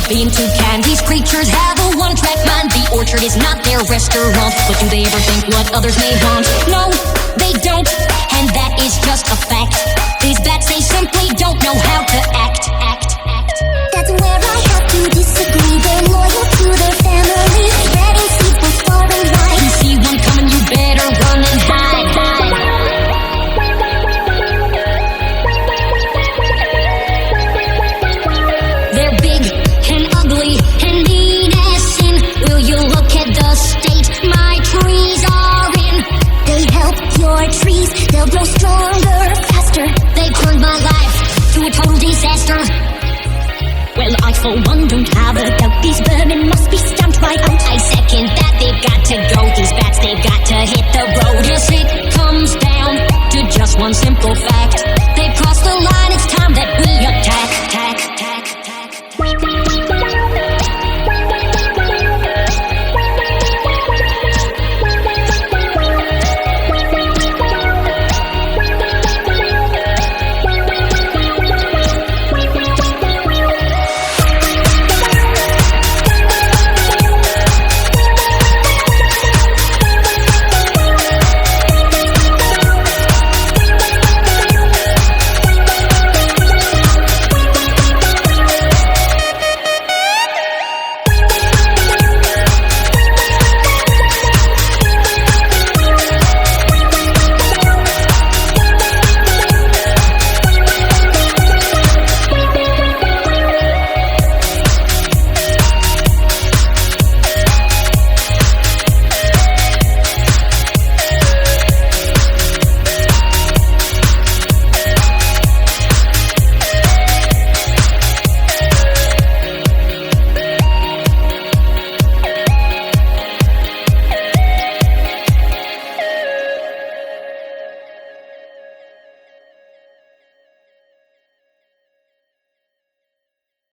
be into can. These creatures have a one-track mind. The orchard is not their restaurant. But do they ever think what others may want? No, they don't, and that is just a fact. These bats, they simply don't know how to act. That's where I have to disagree. They're loyal to their family, spreading seeds both far and wide. You see one coming, you better run and hide. They're big and ugly and mean as sin. Will you look at the state my trees are in? They help your trees, they'll grow stronger, faster. They turned my life to a total disaster. Well, I for one don't have a doubt. These vermin must be stamped right out. I second that, they've got to go. These bats, they've got to hit the road. Yes, it comes down to just one simple fact. They've crossed the line, it's time that we